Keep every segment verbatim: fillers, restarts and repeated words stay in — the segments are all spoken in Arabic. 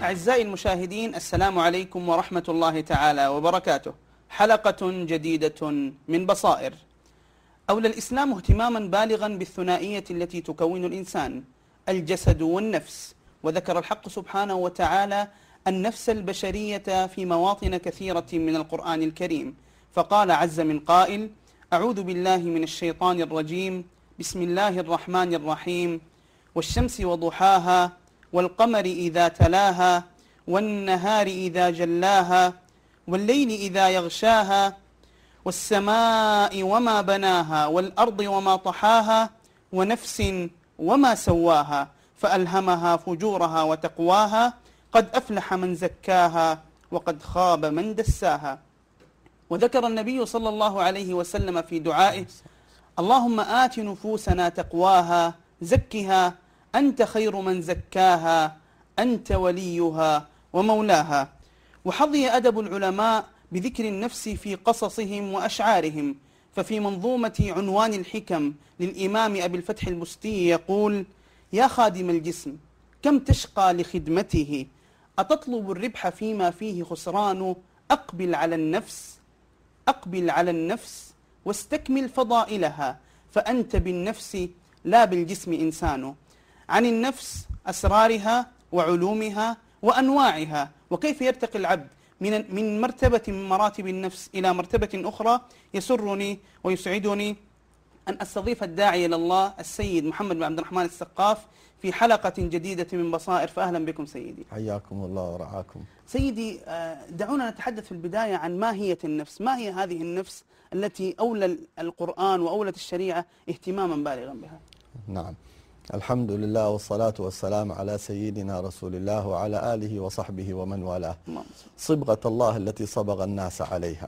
أعزائي المشاهدين، السلام عليكم ورحمة الله تعالى وبركاته. حلقة جديدة من بصائر. أولى الإسلام اهتماما بالغا بالثنائية التي تكون الإنسان، الجسد والنفس، وذكر الحق سبحانه وتعالى النفس البشرية في مواطن كثيرة من القرآن الكريم، فقال عز من قائل: أعوذ بالله من الشيطان الرجيم، بسم الله الرحمن الرحيم، والشمس وضحاها والقمر إذا تلاها والنهار إذا جلاها والليل إذا يغشاها والسماء وما بناها والأرض وما طحاها ونفس وما سواها فألهمها فجورها وتقواها قد أفلح من زكاها وقد خاب من دساها. وذكر النبي صلى الله عليه وسلم في دعائه: اللهم آت نفوسنا تقواها زكها أنت خير من زكاها أنت وليها ومولاها. وحظي أدب العلماء بذكر النفس في قصصهم وأشعارهم، ففي منظومة عنوان الحكم للإمام أبي الفتح البستي يقول: يا خادم الجسم كم تشقى لخدمته، أتطلب الربح فيما فيه خسران، أقبل على النفس أقبل على النفس واستكمل فضائلها، فأنت بالنفس لا بالجسم إنسان. عن النفس، أسرارها وعلومها وأنواعها، وكيف يرتقي العبد من من مرتبة من مراتب النفس إلى مرتبة أخرى. يسرني ويسعدني أن أستضيف الداعي إلى الله السيد محمد بن عبد الرحمن السقاف في حلقة جديدة من بصائر، فأهلا بكم سيدي. حياكم الله ورعاكم. سيدي، دعونا نتحدث في البداية عن ماهية النفس. ما هي هذه النفس التي أولى القرآن وأولت الشريعة اهتماما بالغا بها؟ نعم، الحمد لله والصلاة والسلام على سيدنا رسول الله وعلى آله وصحبه ومن والاه. صبغة الله التي صبغ الناس عليها،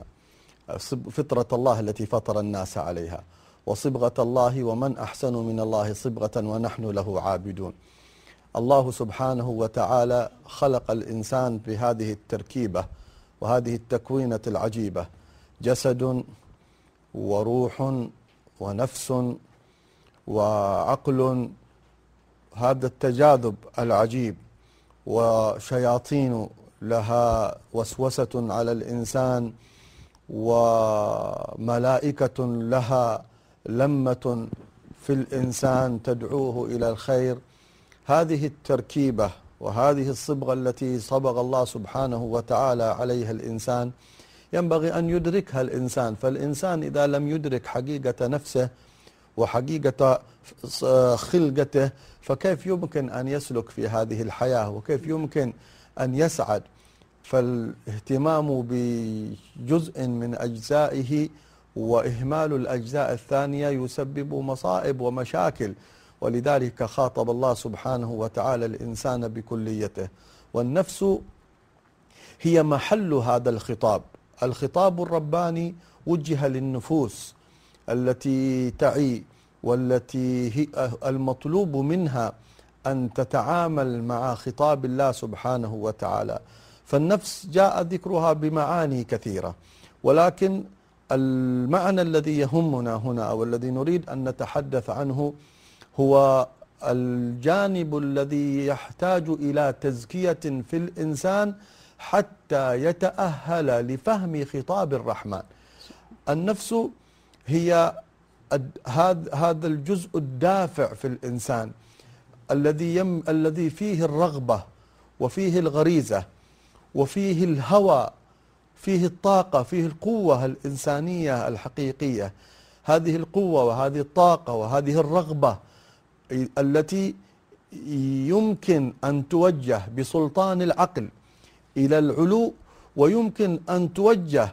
فطرة الله التي فطر الناس عليها، وصبغة الله ومن أحسن من الله صبغة ونحن له عابدون. الله سبحانه وتعالى خلق الإنسان بهذه التركيبة وهذه التكوينة العجيبة: جسد وروح ونفس وعقل، هذا التجاذب العجيب، وشياطين لها وسوسة على الإنسان، وملائكة لها لمة في الإنسان تدعوه إلى الخير. هذه التركيبة وهذه الصبغة التي صبغ الله سبحانه وتعالى عليها الإنسان ينبغي أن يدركها الإنسان. فالإنسان إذا لم يدرك حقيقة نفسه وحقيقة خلقته فكيف يمكن أن يسلك في هذه الحياة، وكيف يمكن أن يسعد؟ فالاهتمام بجزء من أجزائه وإهمال الأجزاء الثانية يسبب مصائب ومشاكل، ولذلك خاطب الله سبحانه وتعالى الإنسان بكليته. والنفس هي محل هذا الخطاب. الخطاب الرباني وجه للنفوس التي تعي والتي هي المطلوب منها أن تتعامل مع خطاب الله سبحانه وتعالى. فالنفس جاء ذكرها بمعاني كثيرة، ولكن المعنى الذي يهمنا هنا والذي نريد أن نتحدث عنه هو الجانب الذي يحتاج إلى تزكية في الإنسان حتى يتأهل لفهم خطاب الرحمن. النفس هي هذا الجزء الدافع في الإنسان الذي يم الذي فيه الرغبة وفيه الغريزة وفيه الهوى، فيه الطاقة، فيه القوة الإنسانية الحقيقية. هذه القوة وهذه الطاقة وهذه الرغبة التي يمكن أن توجه بسلطان العقل إلى العلو، ويمكن أن توجه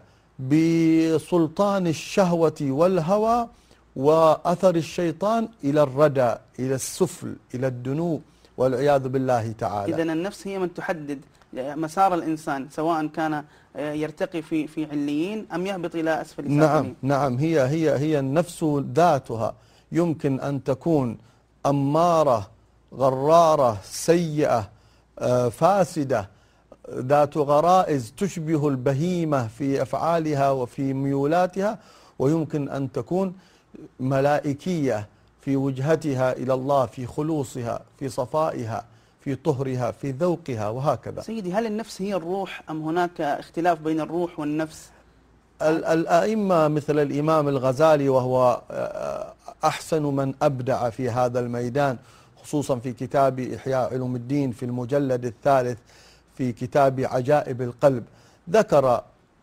بسلطان الشهوة والهوى وأثر الشيطان إلى الردى، إلى السفل، إلى الدنو والعياذ بالله تعالى. إذن النفس هي من تحدد مسار الإنسان، سواء كان يرتقي في في عليين أم يهبط إلى أسفل سافلين. نعم نعم هي هي هي النفس ذاتها يمكن أن تكون أمارة غرارة سيئة فاسدة ذات غرائز تشبه البهيمة في أفعالها وفي ميولاتها، ويمكن أن تكون ملائكية في وجهتها إلى الله، في خلوصها، في صفائها، في طهرها، في ذوقها، وهكذا. سيدي، هل النفس هي الروح أم هناك اختلاف بين الروح والنفس؟ الأئمة مثل الإمام الغزالي، وهو أحسن من أبدع في هذا الميدان، خصوصا في كتاب إحياء علوم الدين في المجلد الثالث في كتاب عجائب القلب، ذكر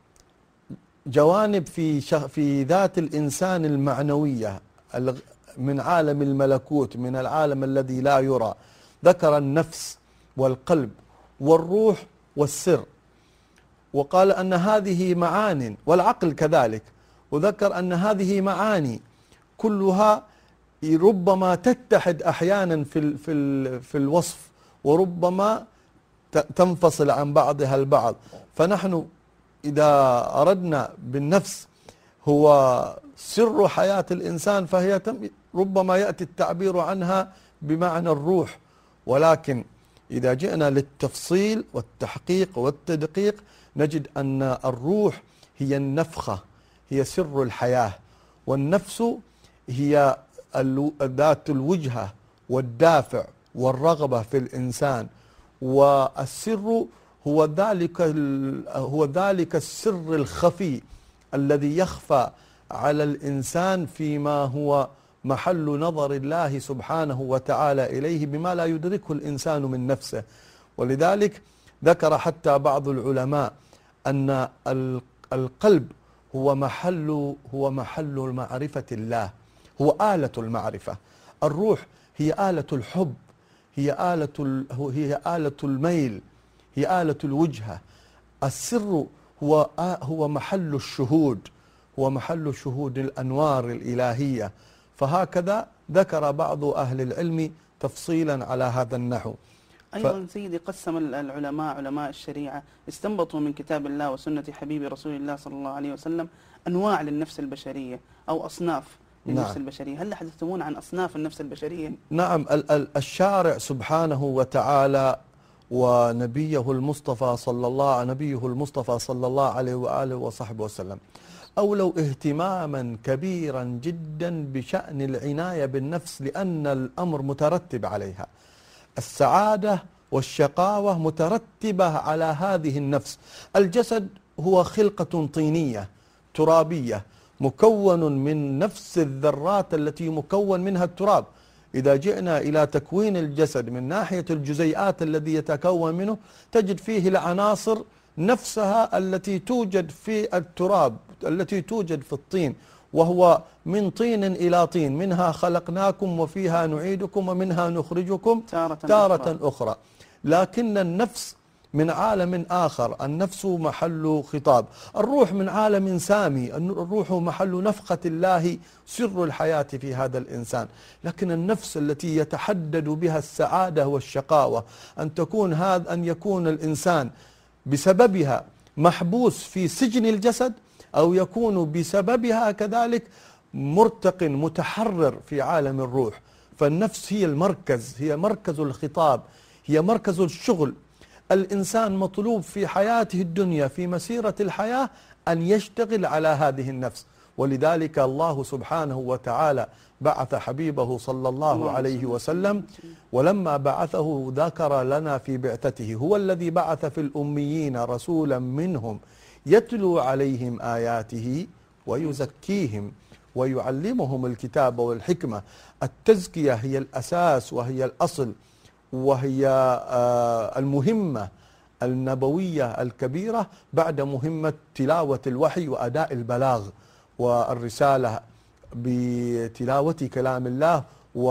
جوانب في في ذات الإنسان المعنوية من عالم الملكوت، من العالم الذي لا يرى. ذكر النفس والقلب والروح والسر، وقال أن هذه معان، والعقل كذلك، وذكر أن هذه معاني كلها ربما تتحد أحيانا في في في الوصف، وربما تنفصل عن بعضها البعض. فنحن إذا أردنا بالنفس هو سر حياة الإنسان، فهي ربما يأتي التعبير عنها بمعنى الروح، ولكن إذا جئنا للتفصيل والتحقيق والتدقيق نجد أن الروح هي النفخة، هي سر الحياة، والنفس هي ذات الوجهة والدافع والرغبة في الإنسان، والسر هو ذلك هو ذلك السر الخفي الذي يخفى على الإنسان فيما هو محل نظر الله سبحانه وتعالى إليه بما لا يدركه الإنسان من نفسه. ولذلك ذكر حتى بعض العلماء أن القلب هو محل هو محل معرفة الله، هو آلة المعرفة. الروح هي آلة الحب، هي آلة هي آلة الميل، هي آلة الوجهة. السر هو هو محل الشهود، هو محل شهود الأنوار الإلهية. فهكذا ذكر بعض أهل العلم تفصيلا على هذا النحو. أيضا سيدي، قسم العلماء علماء الشريعة استنبطوا من كتاب الله وسنة حبيب رسول الله صلى الله عليه وسلم أنواع للنفس البشرية أو أصناف للنفس نعم. البشرية. هل حدثتمون عن أصناف النفس البشرية؟ نعم، الشارع سبحانه وتعالى ونبيه المصطفى صلى الله نبيه المصطفى صلى الله عليه وآله وصحبه وسلم أولوا اهتماما كبيرا جدا بشأن العناية بالنفس، لأن الأمر مترتب عليها. السعادة والشقاوة مترتبة على هذه النفس. الجسد هو خلقة طينية ترابية مكون من نفس الذرات التي مكون منها التراب. إذا جئنا إلى تكوين الجسد من ناحية الجزيئات الذي يتكون منه، تجد فيه العناصر نفسها التي توجد في التراب، التي توجد في الطين، وهو من طين إلى طين، منها خلقناكم وفيها نعيدكم ومنها نخرجكم تارة, تارة أخرى. أخرى. لكن النفس من عالم آخر، النفس محل خطاب. الروح من عالم سامي، الروح محل نفخة الله، سر الحياة في هذا الإنسان. لكن النفس التي يتحدد بها السعادة والشقاوة، أن تكون هذا أن يكون الإنسان بسببها محبوس في سجن الجسد، أو يكون بسببها كذلك مرتق متحرر في عالم الروح. فالنفس هي المركز، هي مركز الخطاب، هي مركز الشغل. الإنسان مطلوب في حياته الدنيا في مسيرة الحياة أن يشتغل على هذه النفس. ولذلك الله سبحانه وتعالى بعث حبيبه صلى الله عليه وسلم، ولما بعثه ذكر لنا في بعثته: هو الذي بعث في الأميين رسولا منهم يتلو عليهم آياته ويزكيهم ويعلمهم الكتاب والحكمة. التزكية هي الأساس وهي الأصل، وهي المهمة النبوية الكبيرة بعد مهمة تلاوة الوحي وأداء البلاغ والرسالة بتلاوة كلام الله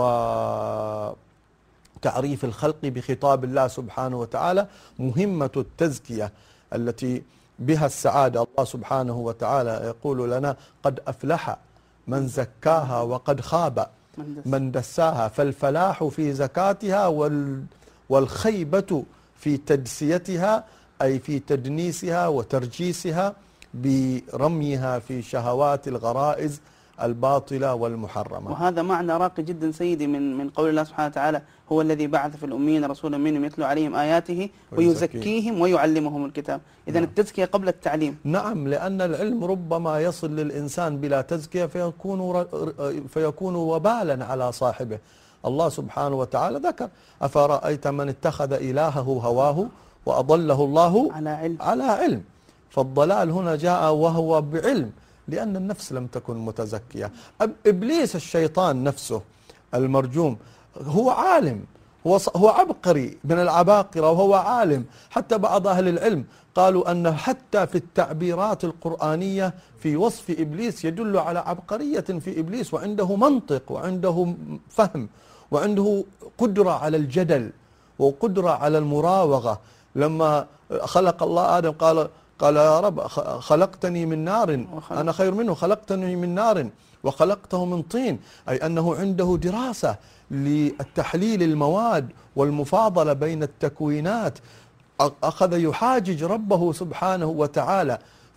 وتعريف الخلق بخطاب الله سبحانه وتعالى. مهمة التزكية التي بها السعادة. الله سبحانه وتعالى يقول لنا: قد أفلح من زكاها وقد خاب من دساها. فالفلاح في زكاتها والخيبة في تدسيتها، أي في تدنيسها وترجيسها برميها في شهوات الغرائز الباطلة والمحرمة. وهذا معنى راقي جدا سيدي من من قول الله سبحانه وتعالى: هو الذي بعث في الأميين رسولا منهم يتلو عليهم آياته ويزكيهم ويعلمهم الكتاب. إذا نعم. التزكية قبل التعليم. نعم، لأن العلم ربما يصل للإنسان بلا تزكية فيكون فيكون وبالا على صاحبه. الله سبحانه وتعالى ذكر: أفرأيت من اتخذ إلهه هواه وأضله الله على علم. على علم. فالضلال هنا جاء وهو بعلم، لأن النفس لم تكن متزكية. إبليس الشيطان نفسه المرجوم هو عالم، هو هو عبقري من العباقرة، وهو عالم. حتى بعض أهل العلم قالوا أن حتى في التعبيرات القرآنية في وصف إبليس يدل على عبقرية في إبليس، وعنده منطق وعنده فهم وعنده قدرة على الجدل وقدرة على المراوغة. لما خلق الله آدم قال قال يا رب خلقتني من نار أنا خير منه، خلقتني من نار وخلقته من طين، أي أنه عنده دراسة للتحليل المواد والمفاضلة بين التكوينات. أخذ يحاجج ربه سبحانه وتعالى،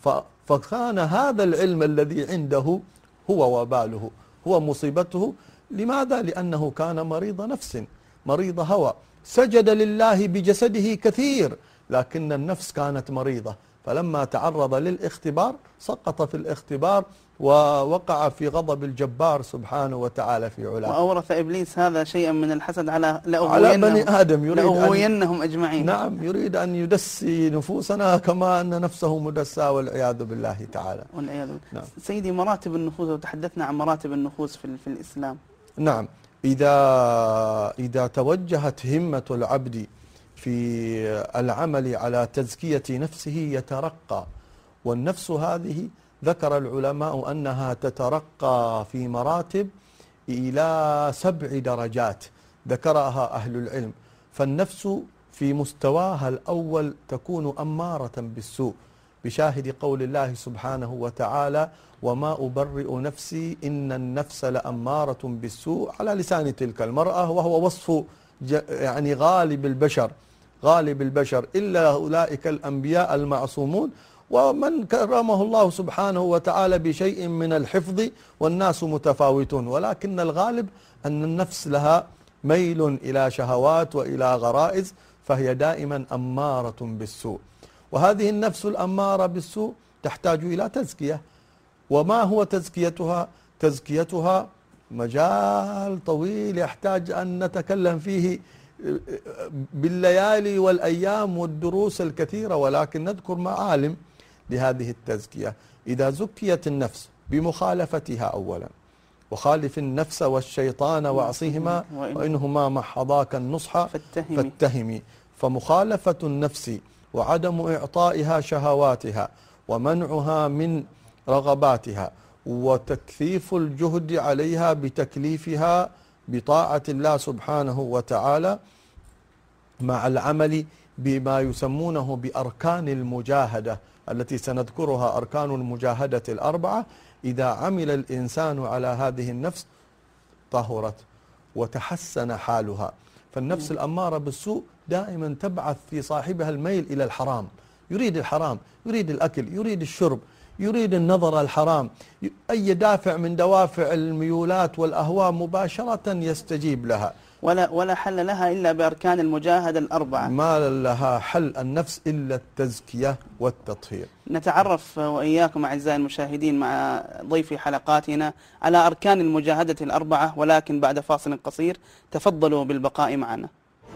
فكان هذا العلم الذي عنده هو وباله، هو مصيبته. لماذا؟ لأنه كان مريض نفس، مريض هوى، سجد لله بجسده كثير، لكن النفس كانت مريضة. فلما تعرض للاختبار سقط في الاختبار ووقع في غضب الجبار سبحانه وتعالى في علاه. وأورث إبليس هذا شيئا من الحسد على على بني آدم، يريد لأغوينهم أجمعين. نعم، يريد أن يدسي نفوسنا كما أن نفسه مدسى، والعياذ بالله تعالى. والعياذ بالله. نعم. سيدي، مراتب النفوس، وتحدثنا عن مراتب النفوس في, في الإسلام. نعم. إذا إذا توجهت همة العبد في العمل على تزكية نفسه يترقى، والنفس هذه ذكر العلماء أنها تترقى في مراتب إلى سبع درجات ذكرها أهل العلم. فالنفس في مستواها الأول تكون أمارة بالسوء، بشاهد قول الله سبحانه وتعالى: وما أبرئ نفسي إن النفس لأمارة بالسوء، على لسان تلك المرأة، وهو وصف يعني غالب البشر غالب البشر إلا أولئك الأنبياء المعصومون، ومن كرمه الله سبحانه وتعالى بشيء من الحفظ، والناس متفاوتون، ولكن الغالب أن النفس لها ميل إلى شهوات وإلى غرائز، فهي دائما أمارة بالسوء. وهذه النفس الأمارة بالسوء تحتاج إلى تزكية. وما هو تزكيتها؟ تزكيتها مجال طويل يحتاج أن نتكلم فيه بالليالي والأيام والدروس الكثيرة، ولكن نذكر معالم لهذه التزكية. إذا زكيت النفس بمخالفتها أولا، وخالف النفس والشيطان وعصيهما وإنهما محضاك النصح فاتهمي. فمخالفة النفس وعدم إعطائها شهواتها ومنعها من رغباتها وتكثيف الجهد عليها بتكليفها بطاعة الله سبحانه وتعالى، مع العمل بما يسمونه بأركان المجاهدة التي سنذكرها، أركان المجاهدة الأربعة. إذا عمل الإنسان على هذه النفس طهرت وتحسن حالها. فالنفس الأمارة بالسوء دائما تبعث في صاحبها الميل إلى الحرام، يريد الحرام، يريد الأكل، يريد الشرب، يريد النظر الحرام، أي دافع من دوافع الميولات والأهواء مباشرة يستجيب لها، ولا ولا حل لها إلا بأركان المجاهدة الأربعة. ما لها حل النفس إلا التزكية والتطهير. نتعرف وإياكم أعزائي المشاهدين مع ضيف حلقاتنا على أركان المجاهدة الأربعة، ولكن بعد فاصل قصير. تفضلوا بالبقاء معنا.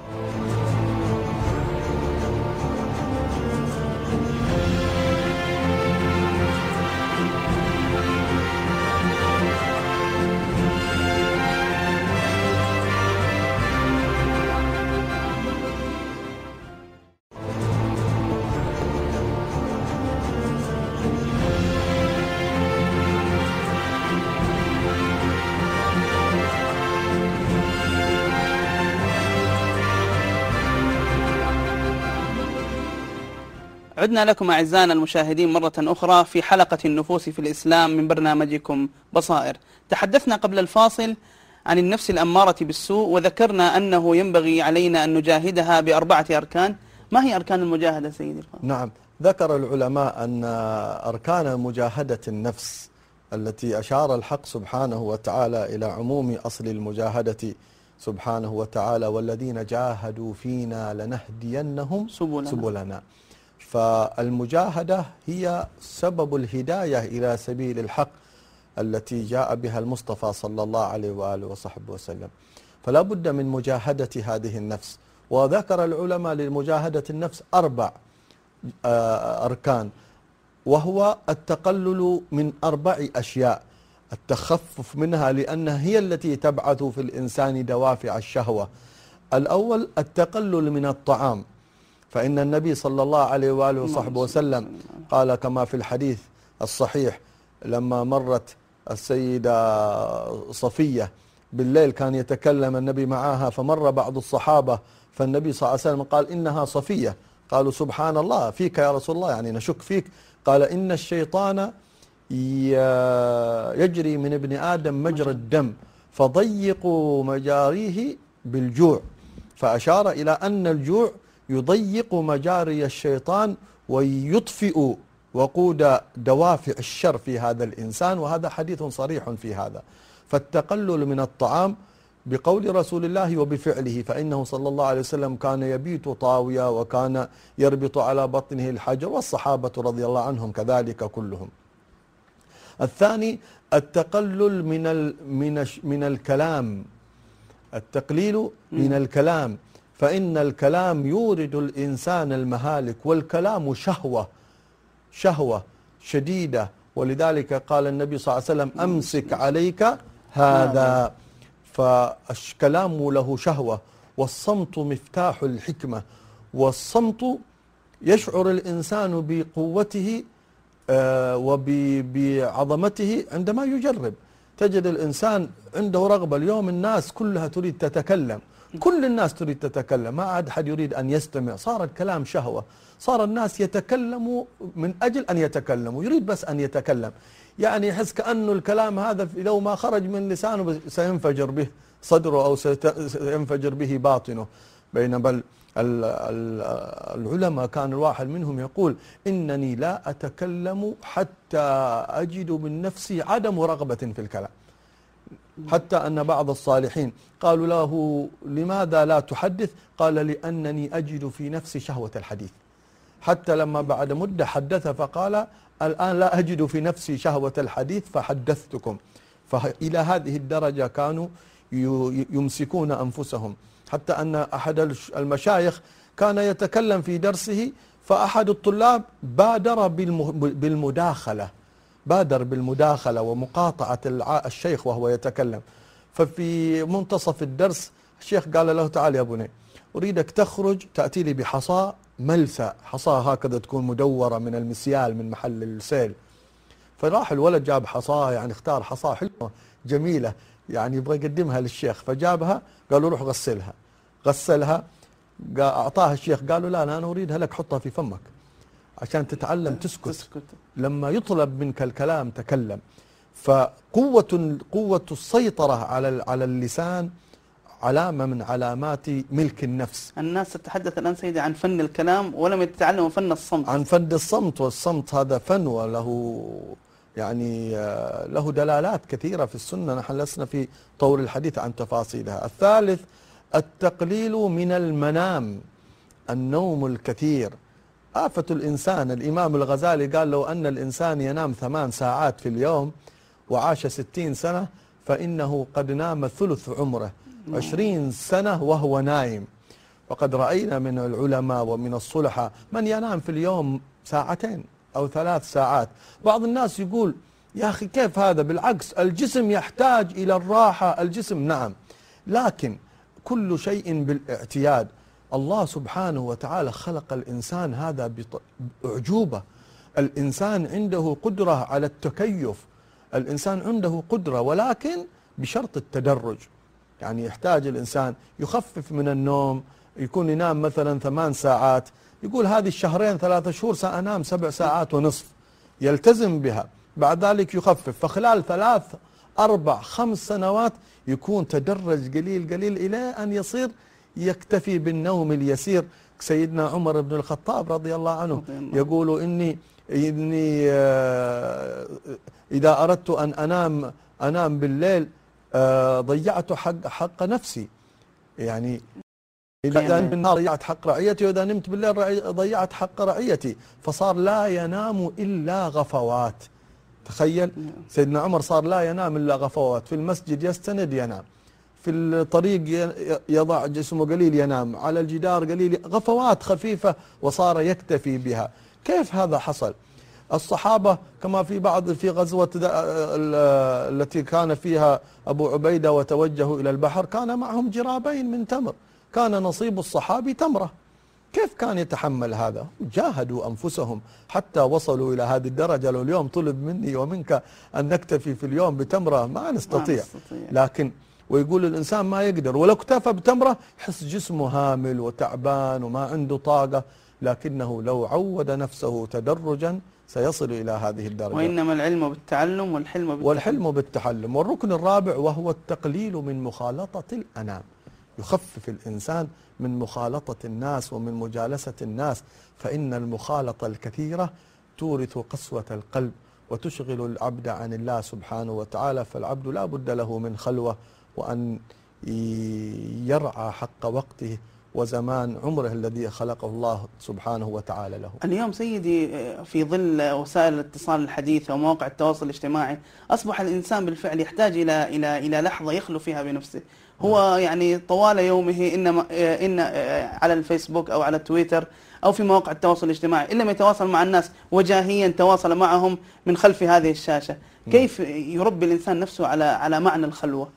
عدنا لكم أعزائنا المشاهدين مرة أخرى في حلقة النفوس في الإسلام من برنامجكم بصائر. تحدثنا قبل الفاصل عن النفس الأمارة بالسوء، وذكرنا أنه ينبغي علينا أن نجاهدها بأربعة أركان. ما هي أركان المجاهدة سيدي الفاضل؟ نعم، ذكر العلماء أن أركان مجاهدة النفس التي أشار الحق سبحانه وتعالى إلى عموم أصل المجاهدة سبحانه وتعالى: والذين جاهدوا فينا لنهدينهم سبلنا, سبلنا. فالمجاهدة هي سبب الهداية إلى سبيل الحق التي جاء بها المصطفى صلى الله عليه وآله وصحبه وسلم. فلا بد من مجاهدة هذه النفس. وذكر العلماء لمجاهدة النفس أربع أركان، وهو التقلل من أربع أشياء، التخفف منها لأنها هي التي تبعث في الإنسان دوافع الشهوة. الأول التقلل من الطعام، فإن النبي صلى الله عليه وآله وصحبه وسلم قال كما في الحديث الصحيح لما مرت السيدة صفية بالليل كان يتكلم النبي معها، فمر بعض الصحابة فالنبي صلى الله عليه وسلم قال إنها صفية، قالوا سبحان الله فيك يا رسول الله، يعني نشك فيك. قال إن الشيطان يجري من ابن آدم مجرى الدم فضيقوا مجاريه بالجوع، فأشار إلى أن الجوع يضيق مجاري الشيطان ويطفئ وقود دوافع الشر في هذا الإنسان، وهذا حديث صريح في هذا. فالتقلل من الطعام بقول رسول الله وبفعله، فإنه صلى الله عليه وسلم كان يبيت طاوية وكان يربط على بطنه الحجر، والصحابة رضي الله عنهم كذلك كلهم. الثاني التقلل من من من الكلام، التقليل من الكلام، فإن الكلام يورد الإنسان المهالك، والكلام شهوة شهوة شديدة، ولذلك قال النبي صلى الله عليه وسلم أمسك عليك هذا، فالكلام له شهوة. والصمت مفتاح الحكمة، والصمت يشعر الإنسان بقوته وبعظمته عندما يجرب. تجد الإنسان عنده رغبة، اليوم الناس كلها تريد تتكلم، كل الناس تريد تتكلم، ما عاد حد يريد أن يستمع، صار الكلام شهوة، صار الناس يتكلموا من أجل أن يتكلموا، يريد بس أن يتكلم، يعني يحس كأنه الكلام هذا لو ما خرج من لسانه سينفجر به صدره أو سينفجر به باطنه. بينما العلماء كان الواحد منهم يقول إنني لا أتكلم حتى أجد من نفسي عدم رغبة في الكلام، حتى أن بعض الصالحين قالوا له لماذا لا تحدث؟ قال لأنني أجد في نفسي شهوة الحديث، حتى لما بعد مدة حدث فقال الآن لا أجد في نفسي شهوة الحديث فحدثتكم. فإلى هذه الدرجة كانوا يمسكون أنفسهم، حتى أن أحد المشايخ كان يتكلم في درسه، فأحد الطلاب بادر بالمداخلة بادر بالمداخلة ومقاطعة الشيخ وهو يتكلم. ففي منتصف الدرس الشيخ قال له تعال يا بني أريدك تخرج تأتي لي بحصاة ملسة، حصاة هكذا تكون مدورة من المسيال من محل السيل. فراح الولد جاب حصاة، يعني اختار حصاة حلوة جميلة يعني يبغى يقدمها للشيخ، فجابها قالوا روح غسلها، غسلها أعطاها الشيخ، قالوا لا أنا أريدها لك حطها في فمك عشان تتعلم تسكت, تسكت. لما يطلب منك الكلام تكلم. فقوة قوة السيطرة على على اللسان علامة من علامات ملك النفس. الناس تتحدث الآن سيدي عن فن الكلام ولم يتعلموا فن الصمت. عن فن الصمت، والصمت هذا فن وله يعني له دلالات كثيرة في السنة، نحن لسنا في طور الحديث عن تفاصيلها. الثالث التقليل من المنام، النوم الكثير آفة الإنسان. الإمام الغزالي قال لو أن الإنسان ينام ثمان ساعات في اليوم وعاش ستين سنة فإنه قد نام ثلث عمره، عشرين سنة وهو نايم. وقد رأينا من العلماء ومن الصلحاء من ينام في اليوم ساعتين أو ثلاث ساعات. بعض الناس يقول يا أخي كيف هذا؟ بالعكس الجسم يحتاج إلى الراحة، الجسم نعم، لكن كل شيء بالاعتياد. الله سبحانه وتعالى خلق الإنسان هذا بأعجوبة، الإنسان عنده قدرة على التكيف، الإنسان عنده قدرة، ولكن بشرط التدرج. يعني يحتاج الإنسان يخفف من النوم، يكون ينام مثلا ثمان ساعات، يقول هذه الشهرين ثلاثة شهور سأنام سبع ساعات ونصف، يلتزم بها، بعد ذلك يخفف، فخلال ثلاث أربع خمس سنوات يكون تدرج قليل قليل إلى أن يصير يكتفي بالنوم اليسير. سيدنا عمر بن الخطاب رضي الله عنه يقول إني إني إذا أردت أن أنام أنام بالليل ضيعت حق حق نفسي، يعني إذا بالنهار ضيعت حق رعيتي وإذا نمت بالليل ضيعت حق رعيتي، فصار لا ينام إلا غفوات. تخيل سيدنا عمر صار لا ينام إلا غفوات، في المسجد يستند ينام، في في الطريق يضع جسمه قليل ينام، على الجدار قليل، غفوات خفيفة وصار يكتفي بها. كيف هذا حصل؟ الصحابة كما في بعض في غزوة التي كان فيها أبو عبيدة وتوجهوا إلى البحر كان معهم جرابين من تمر، كان نصيب الصحابي تمرة. كيف كان يتحمل هذا؟ جاهدوا أنفسهم حتى وصلوا إلى هذه الدرجة. لو اليوم طلب مني ومنك أن نكتفي في اليوم بتمرة ما نستطيع، لكن ويقول الإنسان ما يقدر، ولو اكتفى بتمرة يحس جسمه هامل وتعبان وما عنده طاقة، لكنه لو عود نفسه تدرجا سيصل إلى هذه الدرجة. وإنما العلم بالتعلم والحلم بالتحلم. والحلم بالتحلم. والركن الرابع وهو التقليل من مخالطة الأنام، يخفف الإنسان من مخالطة الناس ومن مجالسة الناس، فإن المخالطة الكثيرة تورث قسوة القلب وتشغل العبد عن الله سبحانه وتعالى. فالعبد لا بد له من خلوة وأن يرعى حق وقته وزمان عمره الذي خلقه الله سبحانه وتعالى له. اليوم سيدي في ظل وسائل الاتصال الحديثة ومواقع التواصل الاجتماعي أصبح الإنسان بالفعل يحتاج إلى إلى إلى لحظة يخلو فيها بنفسه. هو يعني طوال يومه إنما إن على الفيسبوك أو على تويتر أو في مواقع التواصل الاجتماعي إن لم يتواصل مع الناس وجاهيا تواصل معهم من خلف هذه الشاشة. كيف يربي الإنسان نفسه على على معنى الخلوة؟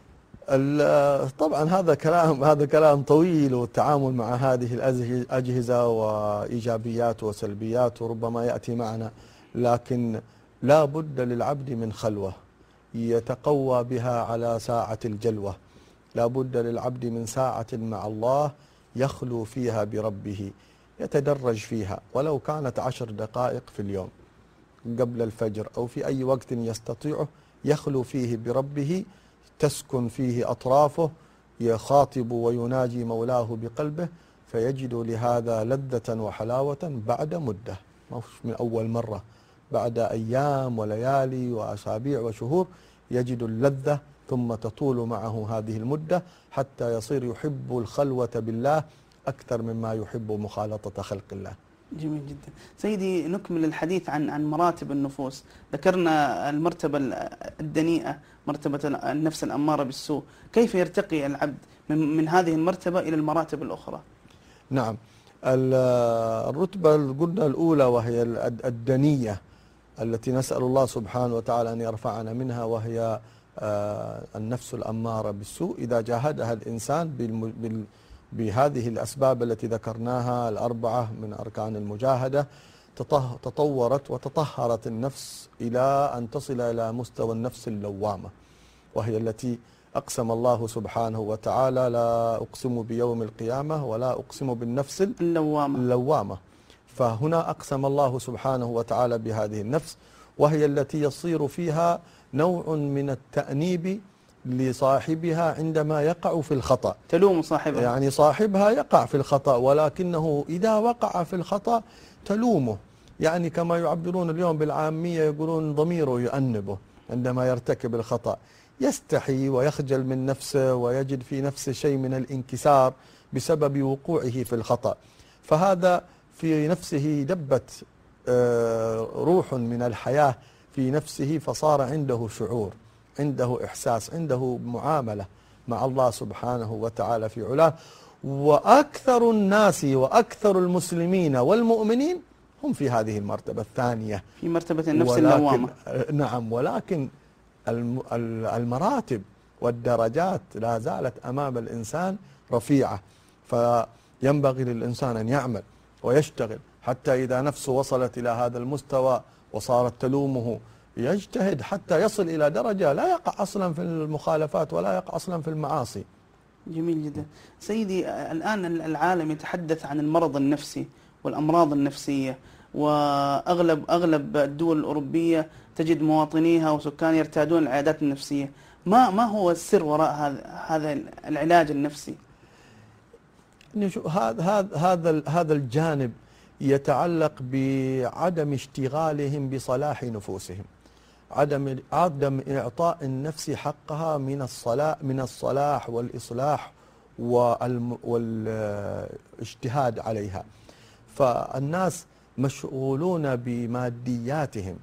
طبعا هذا كلام هذا كلام طويل، والتعامل مع هذه الأجهزة وإيجابيات وسلبيات وربما يأتي معنا، لكن لا بد للعبد من خلوة يتقوى بها على ساعة الجلوة. لا بد للعبد من ساعة مع الله يخلو فيها بربه، يتدرج فيها ولو كانت عشر دقائق في اليوم قبل الفجر أو في أي وقت يستطيعه، يخلو فيه بربه، تسكن فيه أطرافه، يخاطب ويناجي مولاه بقلبه، فيجد لهذا لذة وحلاوة بعد مدة، مش من أول مرة، بعد أيام وليالي وأسابيع وشهور يجد اللذة، ثم تطول معه هذه المدة حتى يصير يحب الخلوة بالله أكثر مما يحب مخالطة خلق الله. جميل جدا. سيدي نكمل الحديث عن عن مراتب النفوس. ذكرنا المرتبة الدنيئة، مرتبة النفس الأمارة بالسوء. كيف يرتقي العبد من, من هذه المرتبة إلى المراتب الأخرى؟ نعم، الرتبة قلنا الأولى وهي الدنية التي نسأل الله سبحانه وتعالى أن يرفعنا منها، وهي النفس الأمارة بالسوء. إذا جاهدها الإنسان بال بهذه الأسباب التي ذكرناها الأربعة من أركان المجاهدة، تطورت وتطهرت النفس إلى أن تصل إلى مستوى النفس اللوامة، وهي التي أقسم الله سبحانه وتعالى: لا أقسم بيوم القيامة ولا أقسم بالنفس اللوامة, اللوامة. فهنا أقسم الله سبحانه وتعالى بهذه النفس، وهي التي يصير فيها نوع من التأنيب لصاحبها عندما يقع في الخطأ. تلوم صاحبها، يعني صاحبها يقع في الخطأ، ولكنه إذا وقع في الخطأ تلومه، يعني كما يعبرون اليوم بالعامية يقولون ضميره يؤنبه عندما يرتكب الخطأ، يستحي ويخجل من نفسه ويجد في نفسه شيء من الانكسار بسبب وقوعه في الخطأ. فهذا في نفسه دبت روح من الحياة في نفسه، فصار عنده شعور، عنده إحساس، عنده معاملة مع الله سبحانه وتعالى في علاه. وأكثر الناس وأكثر المسلمين والمؤمنين هم في هذه المرتبة الثانية، في مرتبة النفس اللوامة. نعم، ولكن المراتب والدرجات لا زالت أمام الإنسان رفيعة، فينبغي للإنسان أن يعمل ويشتغل حتى إذا نفسه وصلت إلى هذا المستوى وصارت تلومه يجتهد حتى يصل إلى درجة لا يقع أصلا في المخالفات ولا يقع أصلا في المعاصي. جميل جدا. سيدي، الآن العالم يتحدث عن المرض النفسي والأمراض النفسية، وأغلب أغلب الدول الأوروبية تجد مواطنيها وسكان يرتادون العيادات النفسية. ما ما هو السر وراء هذا هذا العلاج النفسي؟ هذا هذا هذا هذا الجانب يتعلق بعدم اشتغالهم بصلاح نفوسهم، عدم عدم إعطاء النفس حقها من الصلاح من الصلاح والإصلاح والاجتهاد عليها. فالناس مشغولون بمادياتهم،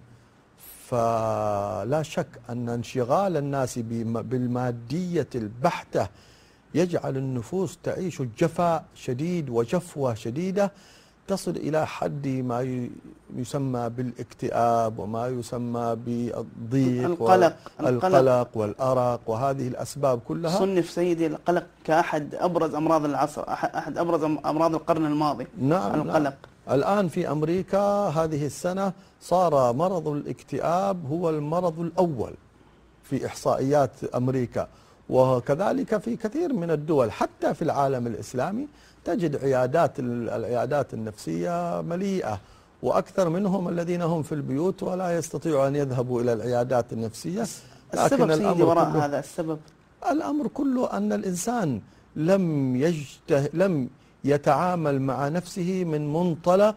فلا شك أن انشغال الناس بالمادية البحتة يجعل النفوس تعيش جفاء شديد وجفوة شديدة تصل إلى حد ما يسمى بالاكتئاب وما يسمى بالضيق القلق, القلق والأرق، وهذه الأسباب كلها. صنف سيدي القلق كأحد أبرز أمراض العصر، أحد أبرز أمراض القرن الماضي. نعم القلق. نعم. الآن في أمريكا هذه السنة صار مرض الاكتئاب هو المرض الأول في إحصائيات أمريكا، وكذلك في كثير من الدول حتى في العالم الإسلامي تجد عيادات العيادات النفسية مليئة، وأكثر منهم الذين هم في البيوت ولا يستطيعوا أن يذهبوا إلى العيادات النفسية. السبب سيدي وراء هذا السبب؟ الأمر كله أن الإنسان لم يجته لم يتعامل مع نفسه من منطلق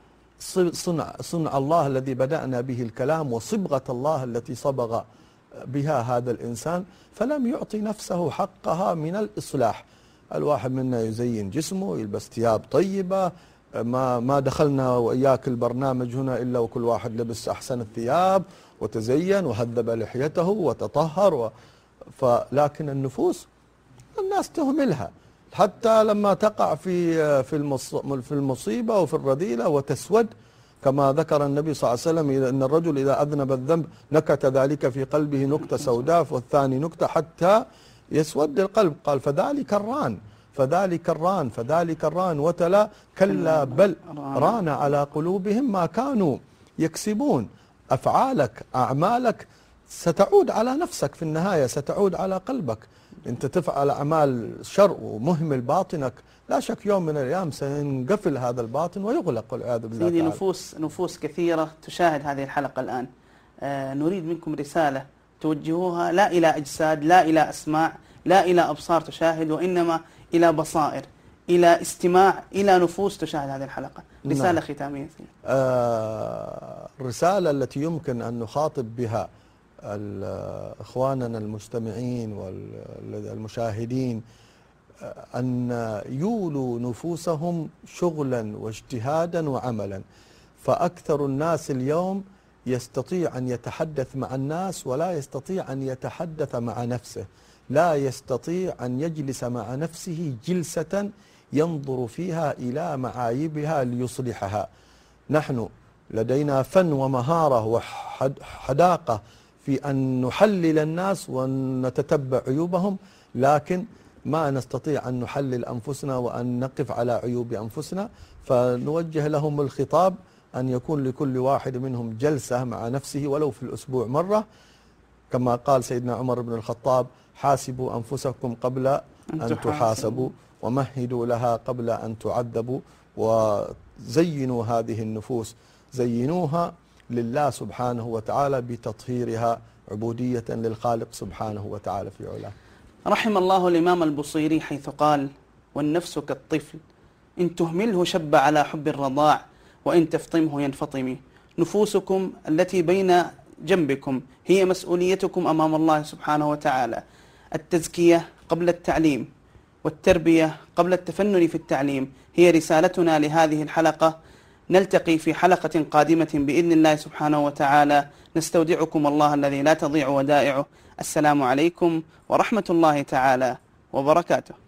صنع صنع الله الذي بدأنا به الكلام وصبغة الله التي صبغ بها هذا الإنسان، فلم يعطي نفسه حقها من الإصلاح. الواحد منا يزين جسمه، يلبس ثياب طيبة، ما ما دخلنا وإياك البرنامج هنا إلا وكل واحد لبس أحسن الثياب وتزين وهذب لحيته وتطهر و فلكن النفوس الناس تهملها حتى لما تقع في في في المصيبة وفي الرذيلة وتسود، كما ذكر النبي صلى الله عليه وسلم أن الرجل إذا أذنب الذنب نكت ذلك في قلبه نكتة سوداء والثاني نكتة حتى يسود القلب. قال فذلك الران فذلك الران فذلك الران وتلا كلا بل ران على قلوبهم ما كانوا يكسبون. أفعالك أعمالك ستعود على نفسك في النهاية، ستعود على قلبك. أنت تفعل أعمال شر ومهمل باطنك، لا شك يوم من الأيام سينقفل هذا الباطن ويغلق والعياذ بالله سيدي. تعالى. نفوس نفوس كثيرة تشاهد هذه الحلقة الآن. آه نريد منكم رسالة توجهوها لا إلى أجساد، لا إلى أسماع، لا إلى أبصار تشاهد، وإنما إلى بصائر، إلى استماع، إلى نفوس تشاهد هذه الحلقة. رسالة نعم. ختامية سيدي. آه الرسالة التي يمكن أن نخاطب بها إخواننا المستمعين والمشاهدين أن يولوا نفوسهم شغلا واجتهادا وعملا. فأكثر الناس اليوم يستطيع أن يتحدث مع الناس ولا يستطيع أن يتحدث مع نفسه، لا يستطيع أن يجلس مع نفسه جلسة ينظر فيها إلى معايبها ليصلحها. نحن لدينا فن ومهارة وحداقة في أن نحلل الناس ونتتبع عيوبهم، لكن ما نستطيع أن نحلل أنفسنا وأن نقف على عيوب أنفسنا. فنوجه لهم الخطاب أن يكون لكل واحد منهم جلسة مع نفسه ولو في الأسبوع مرة، كما قال سيدنا عمر بن الخطاب: حاسبوا أنفسكم قبل أن تحاسبوا ومهدوا لها قبل أن تعذبوا. وزينوا هذه النفوس، زينوها لله سبحانه وتعالى بتطهيرها عبودية للخالق سبحانه وتعالى في علاه. رحم الله الإمام البصيري حيث قال: والنفس كالطفل إن تهمله شب على حب الرضاع وإن تفطمه ينفطم. نفوسكم التي بين جنبكم هي مسؤوليتكم أمام الله سبحانه وتعالى. التزكية قبل التعليم والتربية قبل التفنن في التعليم هي رسالتنا لهذه الحلقة. نلتقي في حلقة قادمة بإذن الله سبحانه وتعالى. نستودعكم الله الذي لا تضيع ودائعه. السلام عليكم ورحمة الله تعالى وبركاته.